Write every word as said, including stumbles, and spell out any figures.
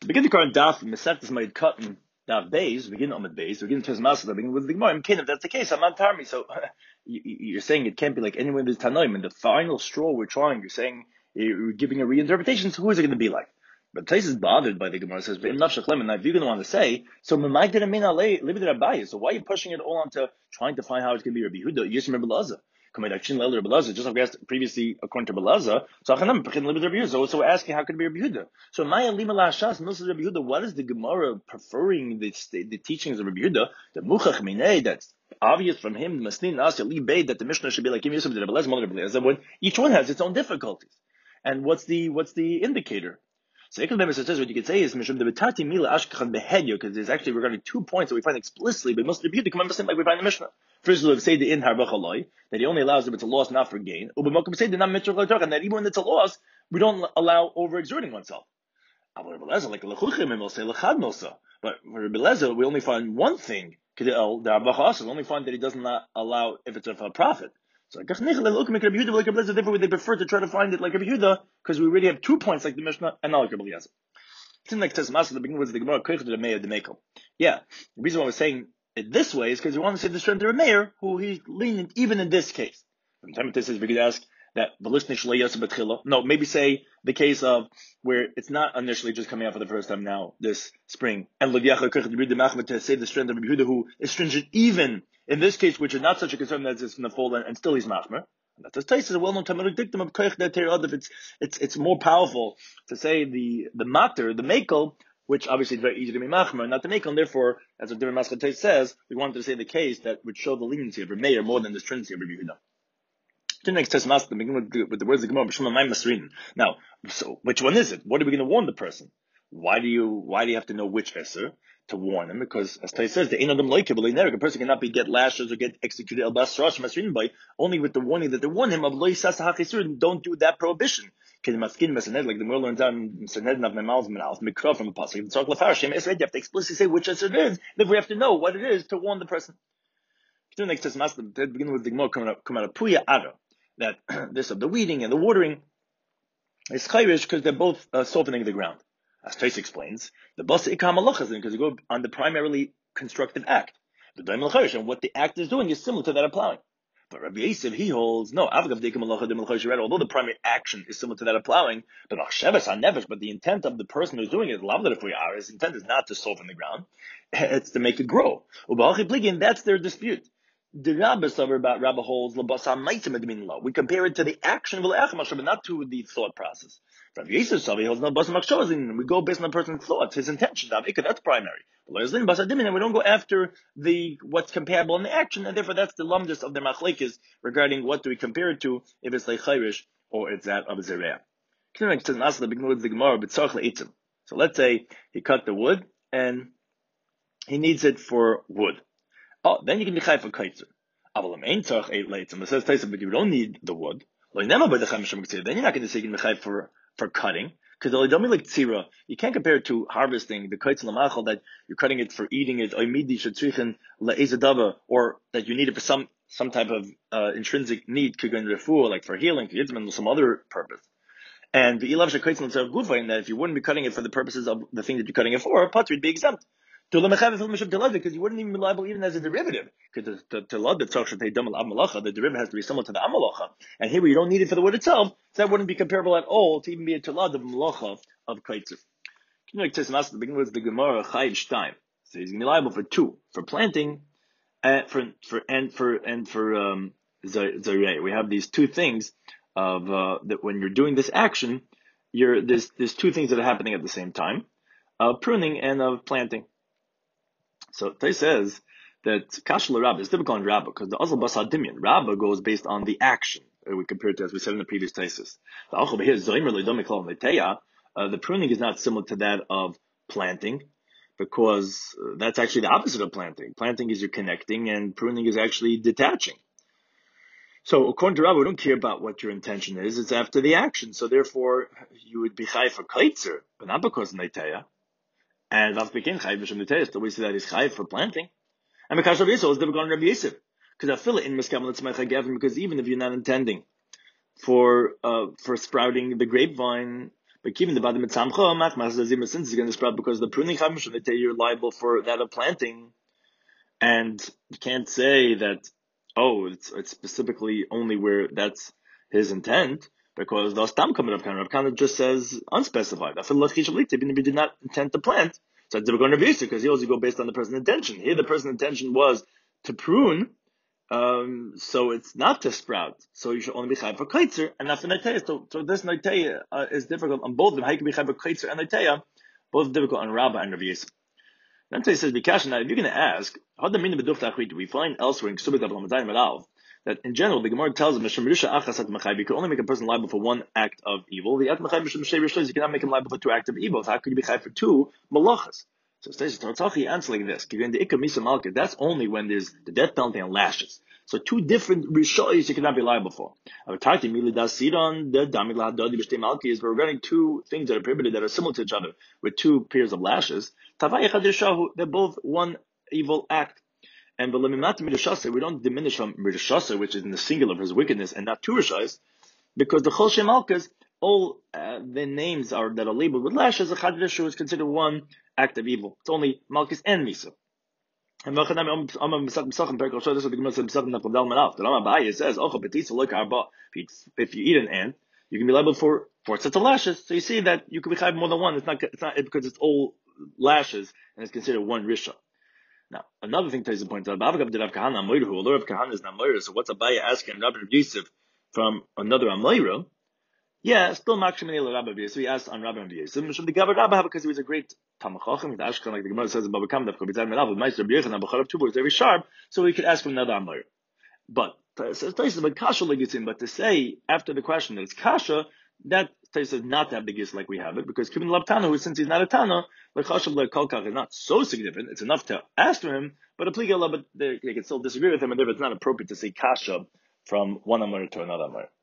Begin the current daf Masechtas Ma'id Katan daf Beis. Begin Amud Beis. Begin to Masechtas. Begin with the Gemara. I'm kidding. If that's the case, I'm not tarmi. So you, you're saying it can't be like anyone with Tanoim. And the final straw we're trying. You're saying you're giving a reinterpretation. So who is it going to be like? But Tais is bothered by the Gemara. Says, "But enough shechlem." And if you're going to want to say, so Mamai didn't mean alei libid Rabbi. So why are you pushing it all onto trying to find how it's going to be Rabbi Yehuda? You just remember Laza. Just like we asked previously, according to Belaza, so so we're asking how could it be Rabbi Yehuda? So Maya Lima Lashas, Milsa Rabbi Yehuda, what is the Gemara preferring the, the teachings of Rabbi Yehuda? The Muchach Minei, that's obvious from him, Masnin Asya Li Bey, that the Mishnah should be like Yusuf to Rabbi Lezer, when each one has its own difficulties. And what's the what's the indicator? So Ekal says what you could say is Mishum the Betati Mila Ashkachan Behedyo, because there's actually regarding two points that we find explicitly, but most of the Yehuda come understand like we find in the Mishnah. First of all, say the in harbachaloi, that he only allows if it's a loss, not for gain. Ubemokum say the not mitzvah and that even when it's a loss, we don't allow overexerting oneself. Like lechuchim, will say lechad milsa. But for Rebbe Lezer, we only find one thing. The arbachas only find that he does not allow if it's a profit. So therefore they prefer to try to find it like Rabbi Yehuda because we already have two points like the Mishnah and not like Rabbi Lezer. It's in like Tesmas at the beginning was the Gemara Koich the Meir the Mekel. Yeah, the reason why we're saying it this way is because we want to say the strength of Meir, who he's lenient even in this case. From time to time, we could ask that no, maybe say the case of where it's not initially just coming out for the first time now this spring, and to say the strength of Yehuda who is stringent even in this case, which is not such a concern that it's in the fall and, and still he's machmer. That's a taste is a well-known Talmudic dictum of koich that if it's it's it's more powerful to say the the matter the mekel, which obviously is very easy to be machmer, not the mekel, and therefore, as the different Maschal says, we wanted to say the case that would show the leniency of Rabbi Meir more than the stringency of Rabbi Yehuda. The next test master begin with the, with the words of the Gemara. Now, so which one is it? What are we going to warn the person? Why do you why do you have to know which Esser to warn him? Because as Tai says, the Einadam Loikabel, a person cannot be get lashes or get executed El Basrash Masrin by only with the warning that they warn him of Loi Sasa Hachisur, don't do that prohibition. Like the Merle learns out in Sanhedrin of Memalz Menalz, Mikra from the Pasuk, the Tzarek Lafar, Esser, you have to explicitly say which Esser it is, then we have to know what it is to warn the person. The next test master begin with the Gemara coming out, come out of Puya Ada. That this of the weeding and the watering is chayrish because they're both uh, softening the ground. As Tais explains, the basa ikam malachas because you go on the primarily constructive act. The daim malacharish and what the act is doing is similar to that of plowing. But Rabbi Yosef he holds no avgav deikam malacha de malacharish read although the primary action is similar to that of plowing, but achshavas hanevesh but the intent of the person who's doing it lavda for his intent is not to soften the ground, it's to make it grow. Ubalachi pligin that's their dispute. The Rabbi Savar about Rabbi holds we compare it to the action but not to the thought process. Rabbi Yosef Savar holds no basam we go based on the person's thoughts, his intention. That's primary. We don't go after the what's comparable in the action, and therefore that's the lumdus of the machlekes regarding what do we compare it to, if it's like chayrish or it's that of a zereah. So let's say he cut the wood and he needs it for wood. Oh, then you can be chayv for kaitzer. Aval ain tzarich eight leitzim. It says Taisa, but you don't need the wood. Then you're not going to say you can be chayv for for cutting because the don't like tzira. You can't compare it to harvesting the kaitzer lamachal that you're cutting it for eating it. Oimidi shetzrichen leezadava, or that you need it for some some type of uh, intrinsic need, kugan refuah, like for healing, for some other purpose. And the ilav shekaitzer l'tzarich gufa, in that if you wouldn't be cutting it for the purposes of the thing that you're cutting it for, patri would be exempt. Because you wouldn't even be liable even as a derivative. Because the the derivative has to be similar to the amalacha. And here you don't need it for the wood itself, so that wouldn't be comparable at all to even be a talad of malacha of kaitzer. The beginning was the Gemara Chayiv Shtayim. So he's going to be liable for two, for planting, and for for and for and for um zarei. We have these two things of uh, that when you're doing this action, you're there's there's two things that are happening at the same time, of pruning and of planting. So Tais says that Kashla Rabbah is difficult in Rabbah because the Azal Basad Dimyan, Rabbah goes based on the action we compared to as we said in the previous Taisis. The Achel here uh, the pruning is not similar to that of planting because uh, that's actually the opposite of planting. Planting is you're connecting and pruning is actually detaching. So according to Rabbah, we don't care about what your intention is; it's after the action. So therefore, you would be chayv for kaitzer, but not because of neiteya. And that's begin chayv b'shem neiteya. So we see that he's chayv for planting. And because of Yisrael is difficult on Rabbi Yosef because I feel it in miskam l'tzmecha gavin because even if you're not intending for uh, for sprouting the grapevine, But keeping the bottom mitzamcha, machmas zazim since is going to sprout because the pruning chamish, they tell you you're liable for that of planting, and you can't say that. Oh, it's it's specifically only where that's his intent, because the stam coming Rav Kana. Rav Kana just says unspecified. I feel like he did not intend to plant. So it's going to be because he also go based on the person's intention. Here, the person's intention was to prune. Um, so it's not to sprout. So you should only be chayv for kaitzer and not for neiteya. So, so this neiteya uh, is difficult on both of them. How you can be chayv for kaitzer and neiteya, both difficult on Rabbah and Rav Yisrael. Then he says, "Bikash." Now, if you're going to ask, how the meaning of bedufta achrit do we find elsewhere in Ksubit Avlam Madayim Alav that in general the Gemara tells us Mishum Risha Achas At Machayv, you can only make a person liable for one act of evil. The At Machayv Mishum Shei Rishos, you cannot make him liable for two acts of evil. So how could you be chayv for two malachas? So Stacey Tartachi answers like this: in the Ikka Misa Malka, that's only when there's the death penalty and lashes. So two different rishois you cannot be liable for. We're regarding two things that are prohibited that are similar to each other with two pairs of lashes. They're both one evil act. And we don't diminish from Ridashasa, which is in the singular of his wickedness, and not two rishais, because the Chol Shem Malkas, all uh, the names are that are labeled with lashes, a Chad Rishu is considered one act of evil. It's only Malkas and Misa. And this is what the Gemara says. The Rama Abaye says, if you eat an ant, you can be liable for four sets of lashes. So you see that you can be chayv more than one. It's not, it's not because it's all lashes and it's considered one risha. Now, another thing Taisa points out, Rav Kahana Amoyru, although Rav Kahana is not Amoyru, so what's Abaye asking Rabbi Yosef from another Amoyru? Yeah, still Makshim Minel Rabbi Yosef. So he asked on Rabbi Yosef, Mishum the Gavar Rabbi, because he was a great Tamachachim, the Ashkan, like the Gemara says about Babakam, the Chabitzan Melav, Meister B'Yechan, Abachar of Tubo is very sharp, so we could ask from another Amoyru. But, says Taisa about Kasha Legitzim, but to say, after the question that it's Kasha, that Taisa is not that big use like we have it, because Kibin Labtana, who since he's not a Tana, the Chashav Le'Kolkach is not so significant, it's enough to ask to him, but a Pliga, but they, they can still disagree with him, and therefore it's not appropriate to say Kasha from one Amoyru to another Amoyru.